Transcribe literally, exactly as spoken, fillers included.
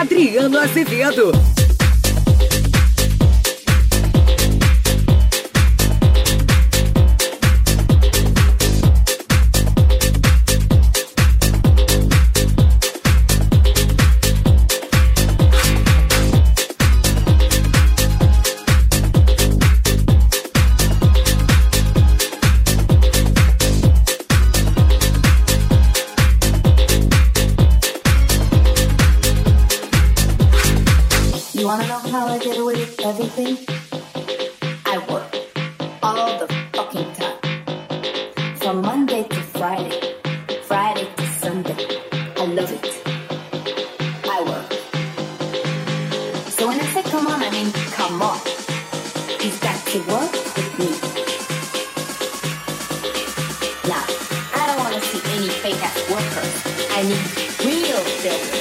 Adriano Azevedo. You wanna know how I get away with everything? I work all the fucking time. From Monday to Friday, Friday to Sunday. I love it. I work. So when I say come on, I mean come on. You've got to work with me. Now, I don't wanna see any fake ass workers. I need real builders.